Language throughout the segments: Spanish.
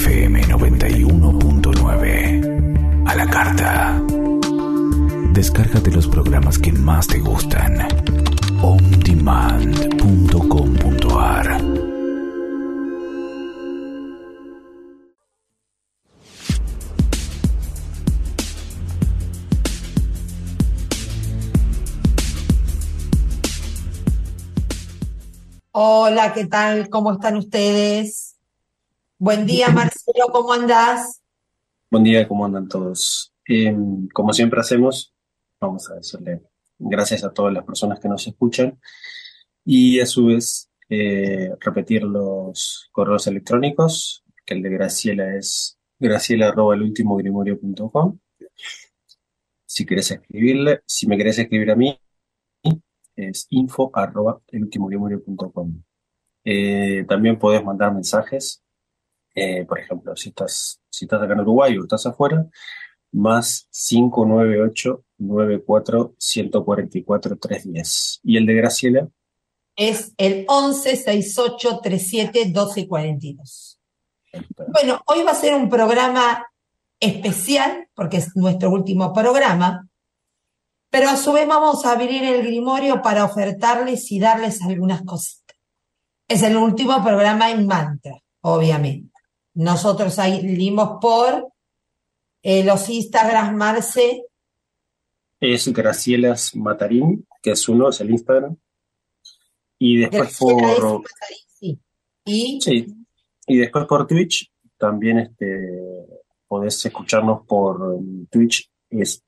FM 91.9. A la carta. Descárgate los programas que más te gustan. ondemand.com.ar. Hola, ¿qué tal? ¿Cómo están ustedes? Buen día, Marcelo, ¿cómo andás? Buen día, ¿cómo andan todos? Como siempre hacemos, vamos a decirle gracias a todas las personas que nos escuchan y a su vez repetir los correos electrónicos, que el de Graciela es graciela@elultimogrimorio.com. Si me querés escribir a mí, es info@elultimogrimorio.com. También podés mandar mensajes, por ejemplo, si estás acá en Uruguay o estás afuera, más 598-94-144-310. Y el de Graciela, Es el 11-6837-1242. Bueno, hoy va a ser un programa especial, porque es nuestro último programa, pero a su vez vamos a abrir el Grimorio para ofertarles y darles algunas cositas. Es el último programa en mantra, obviamente. Nosotros salimos por los Instagram, Marce. es Gracielas Matarín, que es el Instagram. Y después Graciela S. Matarín, sí. Sí, y después por Twitch, también podés escucharnos por Twitch, es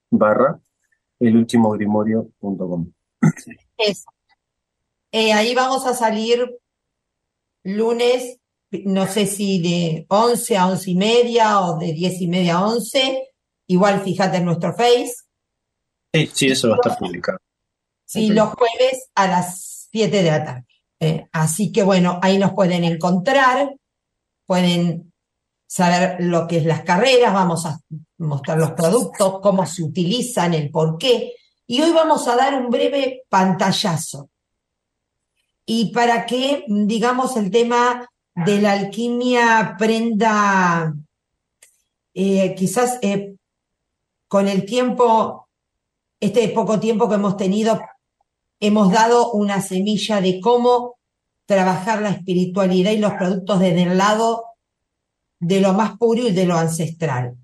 /elultimogrimorio.com. Eso. Ahí vamos a salir lunes, no sé si de 11 a 11:30 o de 10:30 a 11. Igual fíjate en nuestro Face. Sí, eso va a estar publicado. Sí, los jueves a las 7 de la tarde. Así que bueno, ahí nos pueden encontrar, pueden saber lo que es las carreras, vamos a mostrar los productos, cómo se utilizan, el por qué. Y hoy vamos a dar un breve pantallazo. Y para que, digamos, el tema de la alquimia prenda, quizás con el tiempo, este poco tiempo que hemos tenido, hemos dado una semilla de cómo trabajar la espiritualidad y los productos desde el lado de lo más puro y de lo ancestral.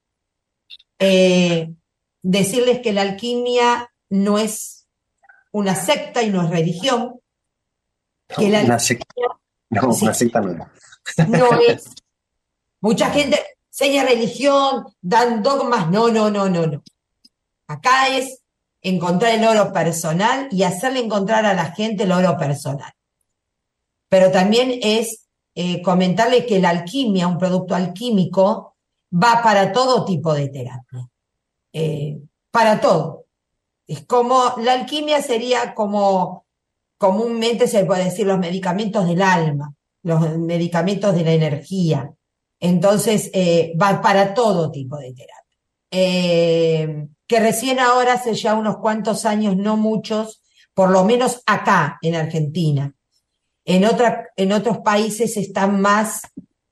Decirles que la alquimia no es una secta y no es religión, que la Una secta, no, sí, una secta no. no es. Mucha gente enseña religión, dan dogmas, no. Acá es encontrar el oro personal y hacerle encontrar a la gente el oro personal. Pero también es comentarle que la alquimia, un producto alquímico, va para todo tipo de terapia. Para todo. Es como, la alquimia sería como, comúnmente se puede decir, los medicamentos del alma, los medicamentos de la energía. Entonces, va para todo tipo de terapia. Que recién ahora, hace ya unos cuantos años, no muchos, por lo menos acá en Argentina. En otros países están más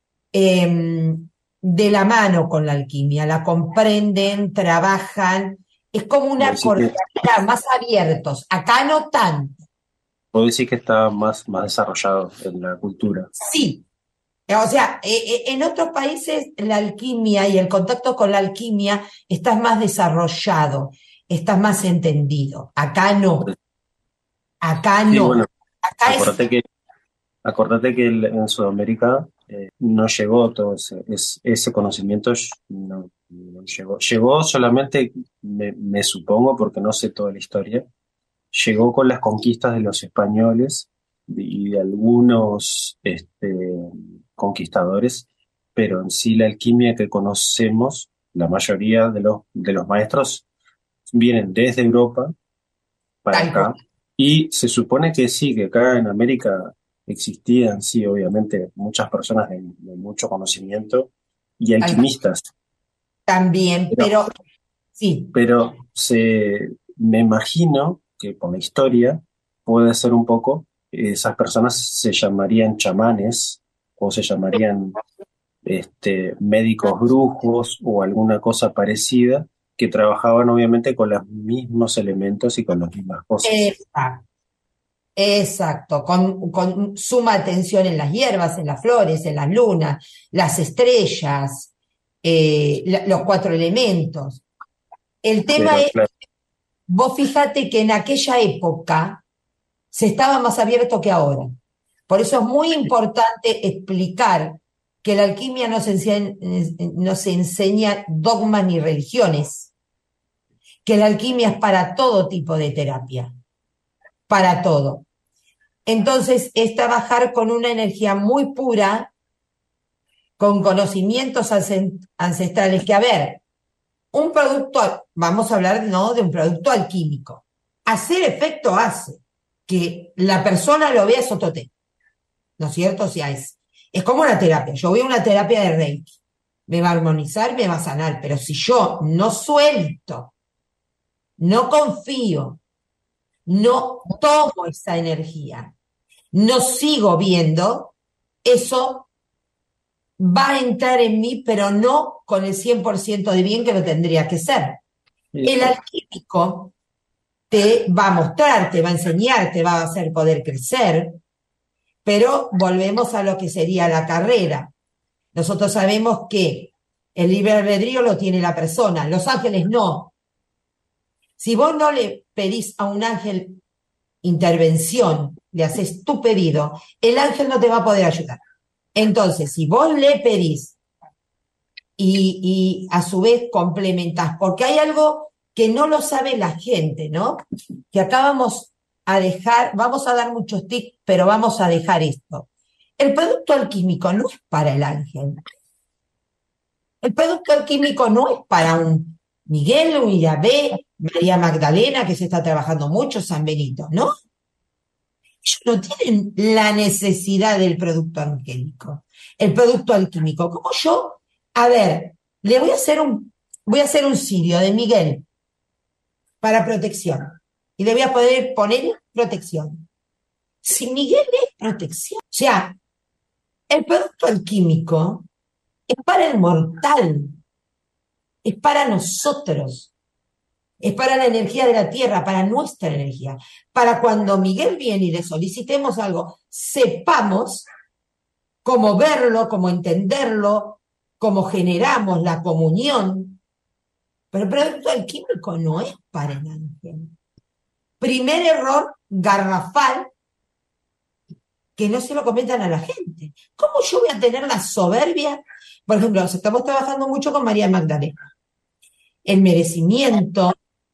de la mano con la alquimia, la comprenden, trabajan, es como una cordialidad, más abiertos. Acá no tanto. Puedo decir que está más desarrollado en la cultura. Sí. O sea, en otros países la alquimia y el contacto con la alquimia está más desarrollado, está más entendido. Acá no. Acá Sí, no. bueno, Acá es. acordate que en Sudamérica no llegó todo ese conocimiento, no llegó. Llegó solamente, me supongo, porque no sé toda la historia, llegó con las conquistas de los españoles y de algunos conquistadores, pero en sí la alquimia que conocemos, la mayoría de los maestros vienen desde Europa para Tal cual. acá, y se supone que sí, que acá en América existían, sí, obviamente, muchas personas de mucho conocimiento y alquimistas, También, pero, pero sí, me imagino que por la historia puede ser un poco, esas personas se llamarían chamanes o se llamarían médicos brujos o alguna cosa parecida, que trabajaban obviamente con los mismos elementos y con las mismas cosas. Exacto, exacto, con suma atención en las hierbas, en las flores, en las lunas, las estrellas, los cuatro elementos. El tema Pero es, claro, vos fíjate que en aquella época se estaba más abierto que ahora. Por eso es muy importante explicar que la alquimia no se enseña dogmas ni religiones, que la alquimia es para todo tipo de terapia, para todo. Entonces es trabajar con una energía muy pura, con conocimientos ancestrales, que a ver, un producto, vamos a hablar, ¿no?, de un producto alquímico. Hacer efecto hace. Que la persona lo vea es otro tema, ¿no es cierto? O sea, es como una terapia. Yo voy a una terapia de Reiki. Me va a armonizar, me va a sanar. Pero si yo no suelto, no confío, no tomo esa energía, no sigo viendo, eso va a entrar en mí, pero no con el 100% de bien que lo tendría que ser. El alquímico te va a mostrar, te va a enseñar, te va a hacer poder crecer, pero volvemos a lo que sería la carrera. Nosotros sabemos que el libre albedrío lo tiene la persona, los ángeles no. Si vos no le pedís a un ángel intervención, le haces tu pedido, el ángel no te va a poder ayudar. Entonces, si vos le pedís y a su vez complementás, porque hay algo que no lo sabe la gente, ¿no? Que acá vamos a dar muchos tips, pero vamos a dejar esto. El producto alquímico no es para el ángel. El producto alquímico no es para un Miguel, un Yahvé, María Magdalena, que se está trabajando mucho, San Benito, ¿no? Ellos no tienen la necesidad del producto angélico, el producto alquímico. Como yo, a ver, voy a hacer un cirio de Miguel para protección. Y le voy a poder poner protección. Si Miguel es protección, o sea, el producto alquímico es para el mortal, es para nosotros, es para la energía de la tierra, para nuestra energía. Para cuando Miguel viene y le solicitemos algo, sepamos cómo verlo, cómo entenderlo, cómo generamos la comunión. Pero el producto alquímico no es para el ángel. Primer error garrafal que no se lo comentan a la gente. ¿Cómo yo voy a tener la soberbia? Por ejemplo, estamos trabajando mucho con María Magdalena. El merecimiento.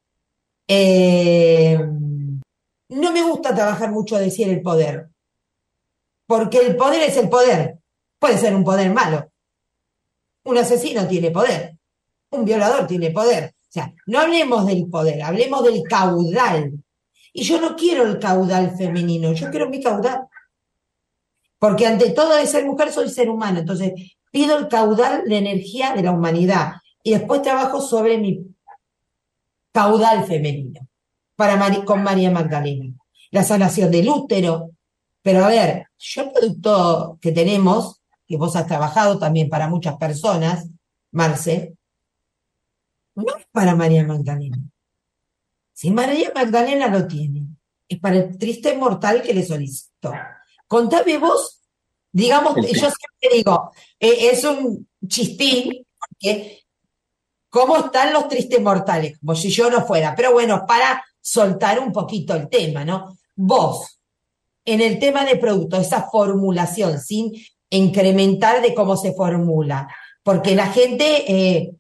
No me gusta trabajar mucho decir el poder, porque el poder es el poder. Puede ser un poder malo. Un asesino tiene poder. Un violador tiene poder. O sea, no hablemos del poder, hablemos del caudal. Y yo no quiero el caudal femenino, yo quiero mi caudal. Porque ante todo de ser mujer soy ser humano. Entonces pido el caudal de energía de la humanidad. Y después trabajo sobre mi caudal femenino con María Magdalena. La sanación del útero. Pero a ver, yo el producto que tenemos, que vos has trabajado también para muchas personas, Marce, no es para María Magdalena. Si María Magdalena lo tiene, es para el triste mortal que le solicitó. Contame vos, digamos, yo siempre digo, es un chistín, porque ¿cómo están los tristes mortales? Como si yo no fuera. Pero bueno, para soltar un poquito el tema, ¿no? Vos, en el tema de producto, esa formulación, sin incrementar de cómo se formula, porque la gente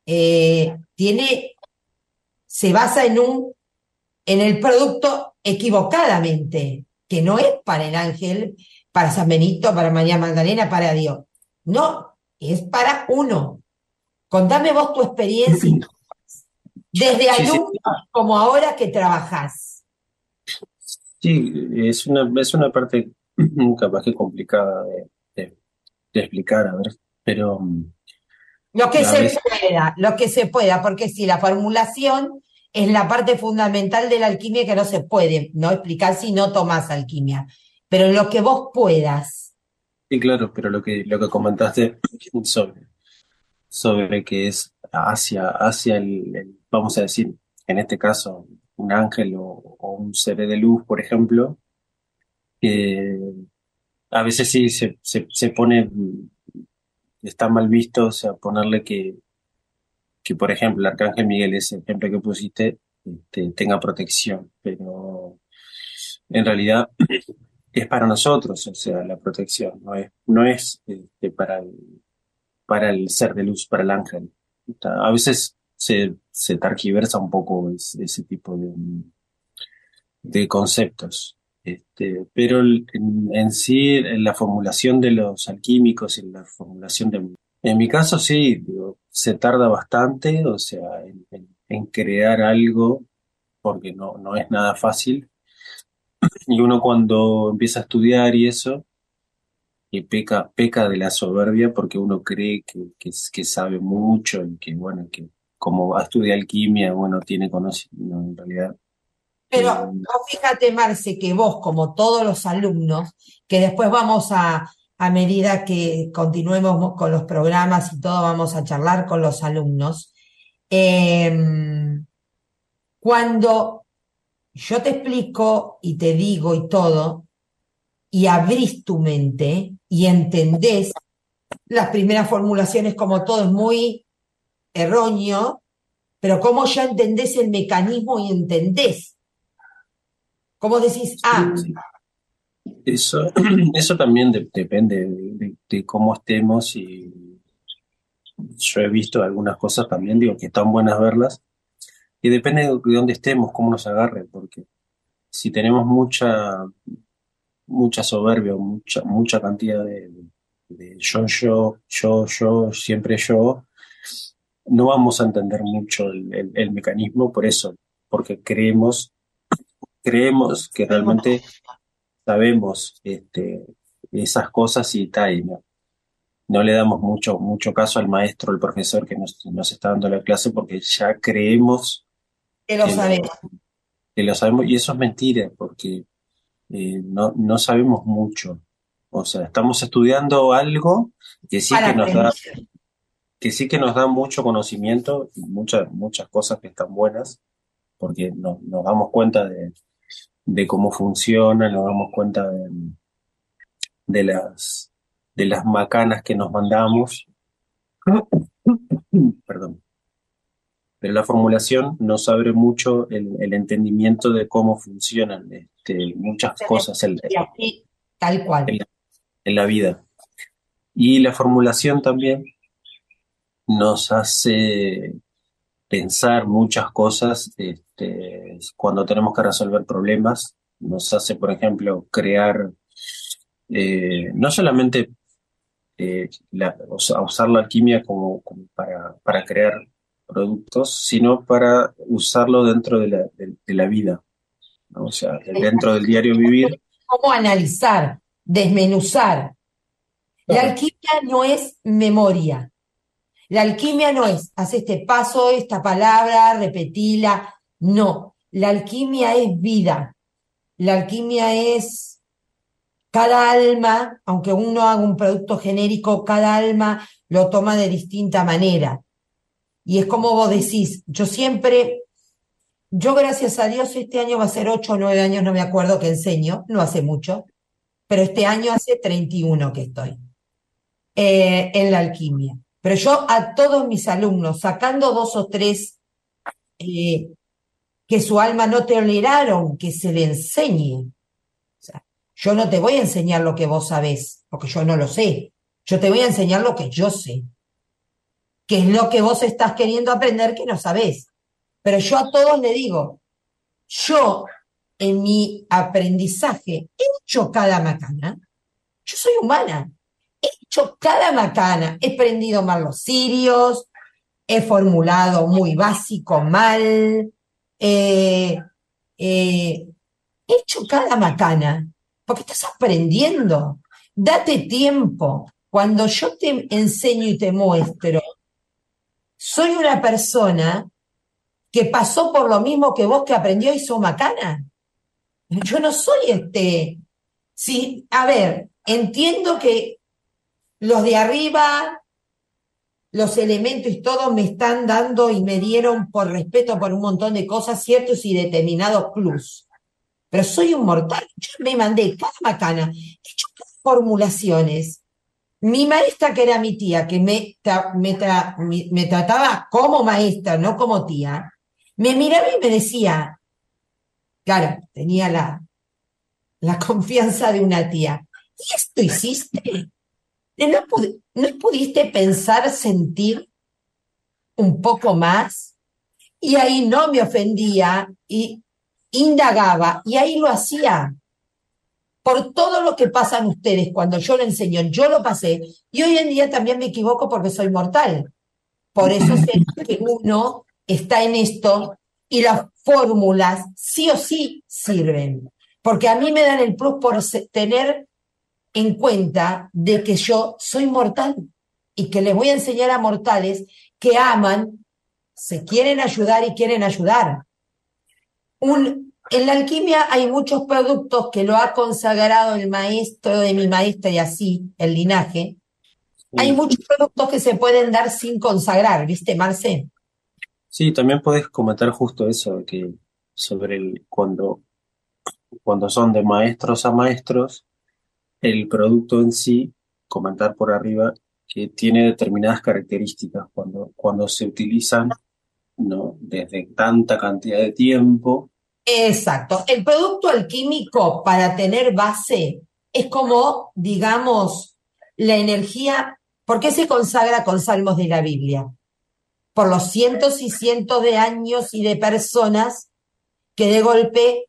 se basa en el producto equivocadamente, que no es para el ángel, para San Benito, para María Magdalena, para Dios. No, es para uno. Contame vos tu experiencia desde alumno como ahora que trabajás. Sí, es una parte capaz que complicada de explicar, a ver, pero Lo que a se veces, pueda, lo que se pueda, porque sí, la formulación es la parte fundamental de la alquimia que no se puede no explicar si no tomás alquimia. Pero lo que vos puedas, Sí, claro, pero lo que comentaste sobre, sobre que es hacia vamos a decir, en este caso, un ángel o un ser de luz, por ejemplo, que a veces sí se pone, está mal visto, o sea, ponerle que, por ejemplo, el arcángel Miguel, ese ejemplo que pusiste, tenga protección, pero en realidad es para nosotros, o sea, la protección, no es para el ser de luz, para el ángel. A veces se tergiversa un poco ese tipo de conceptos. Pero en sí, en la formulación de los alquímicos, en la formulación en mi caso sí, digo, se tarda bastante, o sea, en crear algo, porque no es nada fácil. Y uno cuando empieza a estudiar y eso, y peca de la soberbia porque uno cree que sabe mucho y que, bueno, que como estudia alquimia, bueno, tiene conocimiento, en realidad. Pero eh, vos fíjate, Marce, que vos, como todos los alumnos, que después vamos a medida que continuemos con los programas y todo, vamos a charlar con los alumnos, cuando yo te explico y te digo y todo, y abrís tu mente y entendés las primeras formulaciones como todo es muy erróneo, pero cómo ya entendés el mecanismo y entendés, cómo decís, ah, sí, eso, eso también depende de cómo estemos y yo he visto algunas cosas también, digo, que están buenas verlas y depende de dónde estemos, cómo nos agarre, porque si tenemos mucha soberbia, mucha cantidad de yo, siempre yo, no vamos a entender mucho el mecanismo por eso, porque creemos que realmente sabemos esas cosas y tal, y no le damos mucho caso al maestro, al profesor que nos está dando la clase, porque ya creemos que lo que sabés. que lo sabemos, y eso es mentira, porque no sabemos mucho. O sea, estamos estudiando algo que sí Para que nos da, aprender. que sí que nos da mucho conocimiento y muchas cosas que están buenas, porque nos damos cuenta de cómo funciona, nos damos cuenta de las, de las macanas que nos mandamos. Perdón. Pero la formulación nos abre mucho el entendimiento de cómo funcionan muchas cosas Y así, tal cual. en la en la vida. Y la formulación también nos hace pensar muchas cosas cuando tenemos que resolver problemas. Nos hace, por ejemplo, crear, no solamente usar la alquimia como para crear productos, sino para usarlo dentro de la vida, ¿no? O sea, dentro del diario vivir. Cómo analizar, desmenuzar. La Claro. alquimia no es memoria. La alquimia no es, haz este paso, esta palabra, repetila. No, la alquimia es vida. La alquimia es cada alma, aunque uno haga un producto genérico, cada alma lo toma de distinta manera. Y es como vos decís, yo gracias a Dios este año va a ser 8 o 9 años, no me acuerdo que enseño, no hace mucho, pero este año hace 31 que estoy en la alquimia. Pero yo a todos mis alumnos, sacando 2 o 3 eh, que su alma no toleraron que se le enseñe. O sea, yo no te voy a enseñar lo que vos sabés, porque yo no lo sé. Yo te voy a enseñar lo que yo sé, que es lo que vos estás queriendo aprender que no sabés. Pero yo a todos le digo, yo en mi aprendizaje he hecho cada macana. Yo soy humana. He hecho cada macana. He prendido mal los cirios, he formulado muy básico mal, eh, eh, he hecho cada macana, porque estás aprendiendo. Date tiempo. Cuando yo te enseño y te muestro, soy una persona que pasó por lo mismo que vos que aprendió y hizo macana. Yo no soy sí, a ver, entiendo que los de arriba, los elementos y todo me están dando y me dieron por respeto por un montón de cosas, ciertos y determinados plus. Pero soy un mortal. Yo me mandé cada macana, he hecho cada formulaciones. Mi maestra, que era mi tía, que me trataba como maestra, no como tía, me miraba y me decía, claro, tenía la confianza de una tía. ¿Y esto hiciste? ¿No pudiste pensar, sentir un poco más? Y ahí no me ofendía y indagaba, y ahí lo hacía. Por todo lo que pasan ustedes cuando yo lo enseño, yo lo pasé, y hoy en día también me equivoco porque soy mortal. Por eso sé que uno está en esto y las fórmulas sí o sí sirven. Porque a mí me dan el plus por tener en cuenta de que yo soy mortal y que les voy a enseñar a mortales que aman, se quieren ayudar y quieren ayudar. En la alquimia hay muchos productos que lo ha consagrado el maestro de mi maestra y así, el linaje. Hay muchos productos que se pueden dar sin consagrar, ¿viste, Marce? Sí, también podés comentar justo eso, que sobre cuando son de maestros a maestros, el producto en sí, comentar por arriba, que tiene determinadas características cuando se utilizan, ¿no? Desde tanta cantidad de tiempo. Exacto. El producto alquímico para tener base es como, digamos, la energía. ¿Por qué se consagra con salmos de la Biblia? Por los cientos y cientos de años y de personas que de golpe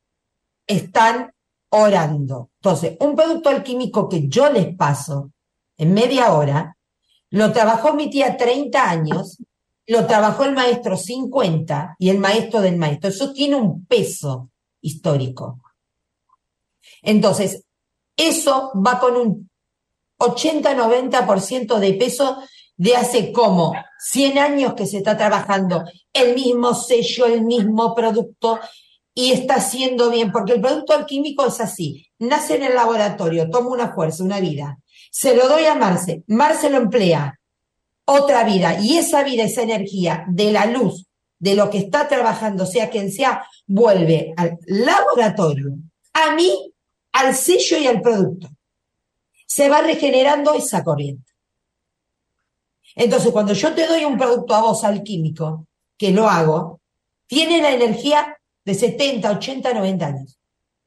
están orando. Entonces, un producto alquímico que yo les paso en media hora, lo trabajó mi tía 30 años, lo trabajó el maestro 50 y el maestro del maestro. Eso tiene un peso histórico. Entonces, eso va con un 80-90% de peso de hace como 100 años que se está trabajando el mismo sello, el mismo producto y está haciendo bien, porque el producto alquímico es así, nace en el laboratorio, toma una fuerza, una vida, se lo doy a Marce, Marce lo emplea, otra vida, y esa vida, esa energía de la luz, de lo que está trabajando, sea quien sea, vuelve al laboratorio, a mí, al sello y al producto. Se va regenerando esa corriente. Entonces, cuando yo te doy un producto a vos alquímico, que lo hago, tiene la energía de 70, 80, 90 años.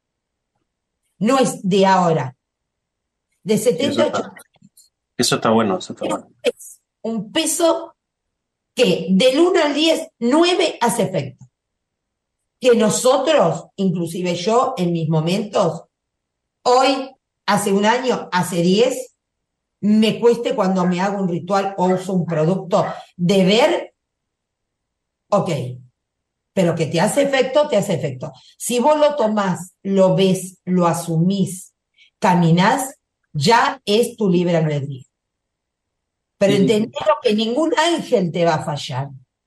No es de ahora, de 70, 80 años. Eso está bueno, eso está bueno. Es un peso que del 1 al 10, 9 hace efecto. Que nosotros, inclusive yo, en mis momentos, hoy, hace un año, hace 10, me cueste cuando me hago un ritual o uso un producto de ver, ok, pero que te hace efecto, te hace efecto. Si vos lo tomás, lo ves, lo asumís, caminás, ya es tu libre albedrío. Pero entendelo que ningún ángel te va a fallar.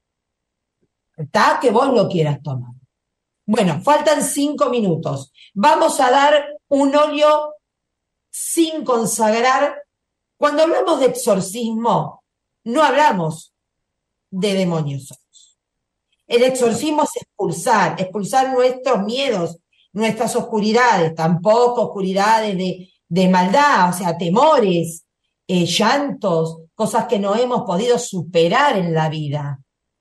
Está que vos lo quieras tomar. Bueno, faltan 5 minutos. Vamos a dar un óleo sin consagrar. Cuando hablamos de exorcismo, no hablamos de demonios. El exorcismo es expulsar nuestros miedos, nuestras oscuridades, tampoco oscuridades de maldad, o sea, temores, llantos, cosas que no hemos podido superar en la vida.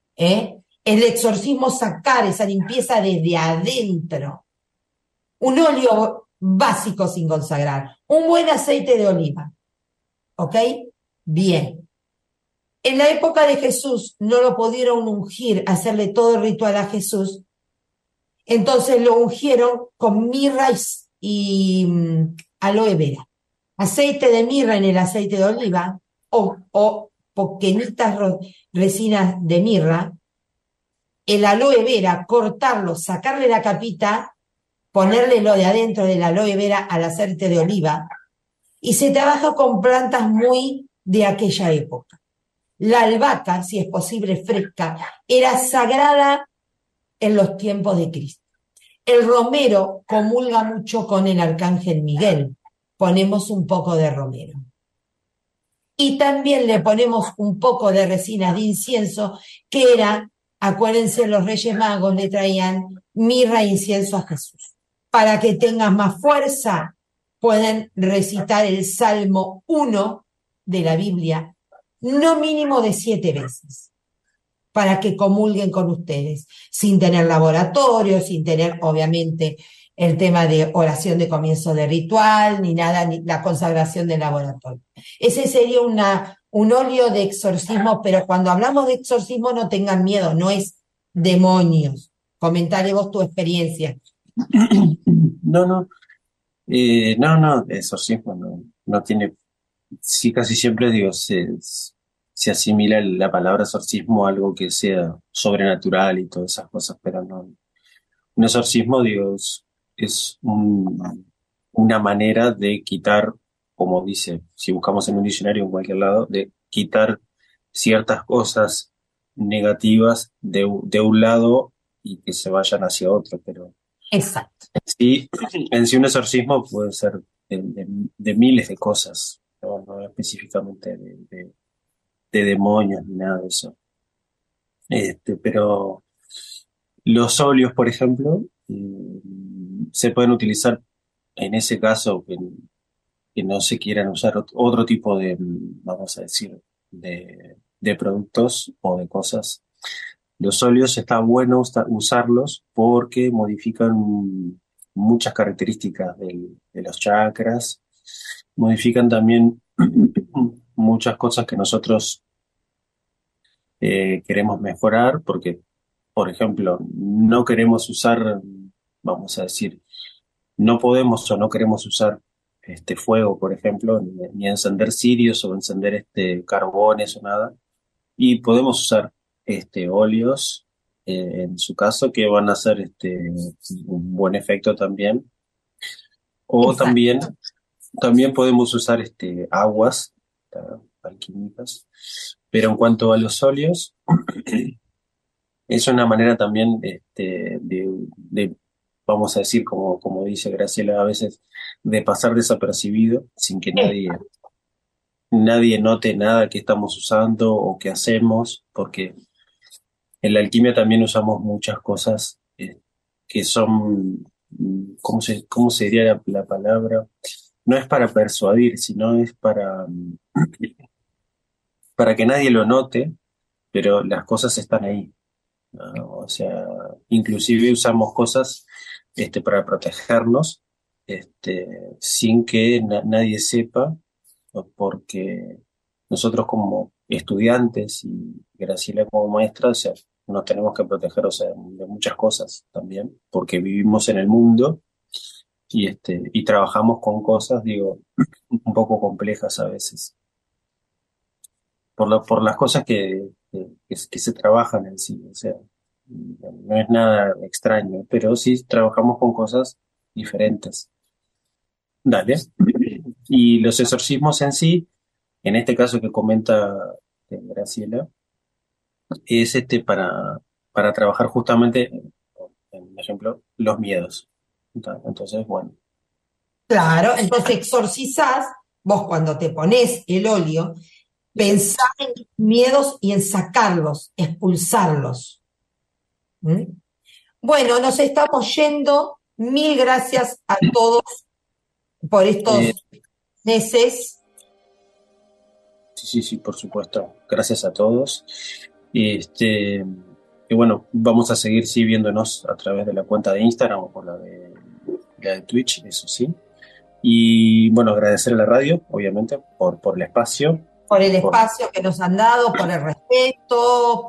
El exorcismo es sacar esa limpieza desde adentro. Un óleo básico sin consagrar, un buen aceite de oliva. ¿Ok? Bien. En la época de Jesús no lo pudieron ungir, hacerle todo el ritual a Jesús. Entonces lo ungieron con mirra y aloe vera. Aceite de mirra en el aceite de oliva o pequeñitas resinas de mirra. El aloe vera, cortarlo, sacarle la capita, ponerle lo de adentro del aloe vera al aceite de oliva. Y se trabaja con plantas muy de aquella época. La albahaca, si es posible fresca, era sagrada en los tiempos de Cristo. El romero comulga mucho con el arcángel Miguel. ponemos un poco de romero. Y también le ponemos un poco de resinas de incienso, que era, acuérdense, los Reyes Magos le traían mirra e incienso a Jesús. Para que tengas más fuerza, pueden recitar el Salmo 1 de la Biblia, no mínimo de 7 veces, para que comulguen con ustedes, sin tener laboratorio, sin tener, obviamente, el tema de oración de comienzo de ritual, ni nada, ni la consagración del laboratorio. Ese sería un óleo de exorcismo, pero cuando hablamos de exorcismo no tengan miedo, no es demonios. Comentale vos tu experiencia. No, exorcismo no tiene, sí, casi siempre digo, se asimila la palabra exorcismo a algo que sea sobrenatural y todas esas cosas, pero no. Un exorcismo, digo, es una manera de quitar, como dice, si buscamos en un diccionario en cualquier lado, de quitar ciertas cosas negativas de un lado y que se vayan hacia otro, pero Exacto. sí, en sí un exorcismo puede ser de miles de cosas, no específicamente de demonios ni nada de eso. Pero los óleos, por ejemplo, se pueden utilizar en ese caso que no se quieran usar otro tipo de, vamos a decir, de productos o de cosas. Los óleos está bueno usarlos porque modifican muchas características de los chakras, modifican también muchas cosas que nosotros queremos mejorar, porque, por ejemplo, no queremos usar, vamos a decir, no podemos o no queremos usar fuego, por ejemplo, ni encender cirios o encender carbones o nada, y podemos usar óleos, en su caso, que van a hacer un buen efecto también. O Exacto. también podemos usar aguas alquímicas. Pero en cuanto a los óleos, es una manera también de, vamos a decir, como dice Graciela a veces, de pasar desapercibido sin que nadie note nada que estamos usando o que hacemos, porque en la alquimia también usamos muchas cosas que son, ¿cómo se diría la palabra? No es para persuadir, sino es para que nadie lo note, pero las cosas están ahí, ¿no? O sea, inclusive usamos cosas para protegernos, sin que nadie sepa, ¿no? Porque nosotros como estudiantes y Graciela como maestra, o sea, nos tenemos que proteger, o sea, de muchas cosas también, porque vivimos en el mundo y trabajamos con cosas, digo, un poco complejas a veces, por las cosas que se trabajan en sí, o sea, no es nada extraño, pero sí trabajamos con cosas diferentes. Dale. Y los exorcismos en sí, en este caso que comenta Graciela, es para trabajar justamente, en ejemplo, los miedos. Entonces, bueno, Claro, entonces exorcizás, vos cuando te pones el óleo, pensá en tus miedos y en sacarlos, expulsarlos. ¿Mm? Bueno, nos estamos yendo. Mil gracias a todos por eh, estos meses. sí, por supuesto. Gracias a todos. Y bueno, vamos a seguir sí viéndonos a través de la cuenta de Instagram o por la de Twitch, eso sí. Y bueno, agradecer a la radio, obviamente, por el espacio. Por el Por, espacio que nos han dado, por el respeto,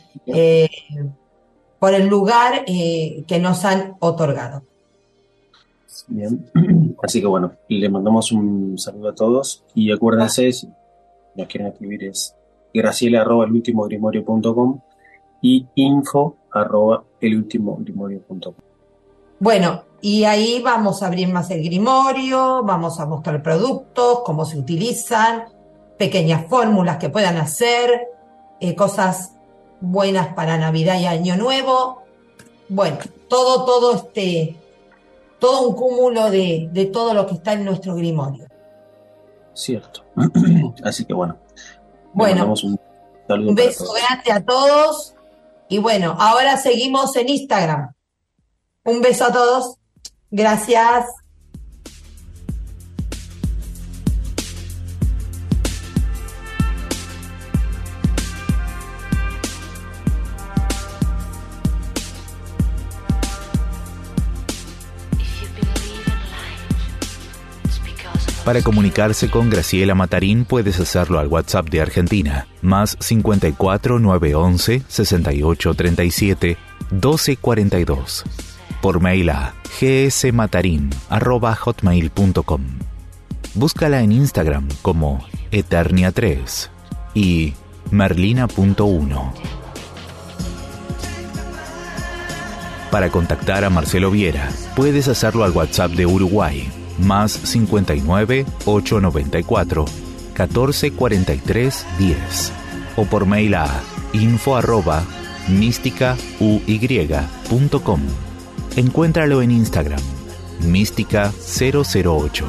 por el lugar que nos han otorgado. bien. Así que bueno, le mandamos un saludo a todos y acuérdense, si nos quieren escribir es graciela@elultimogrimorio.com y info@elultimogrimorio.com. Bueno, y ahí vamos a abrir más el grimorio, vamos a mostrar productos, cómo se utilizan, pequeñas fórmulas que puedan hacer, cosas buenas para Navidad y Año Nuevo. Bueno, todo todo un cúmulo de todo lo que está en nuestro grimorio. Cierto. Así que bueno. Bueno, un saludo un beso grande a todos. Y bueno, ahora seguimos en Instagram. Un beso a todos. Gracias. Para comunicarse con Graciela Matarín puedes hacerlo al WhatsApp de Argentina, más 54 911 68 37 12 42. Por mail a gsmatarin@hotmail.com. Búscala en Instagram como Eternia3 y Merlina.1. Para contactar a Marcelo Viera, puedes hacerlo al WhatsApp de Uruguay, más 59 894 14 43 10, o por mail a info@místicauy.com. Encuéntralo en Instagram, Mística008.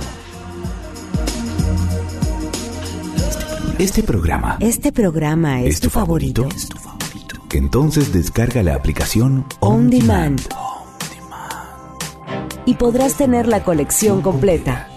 Este programa es tu favorito. Entonces descarga la aplicación On Demand y podrás tener la colección completa.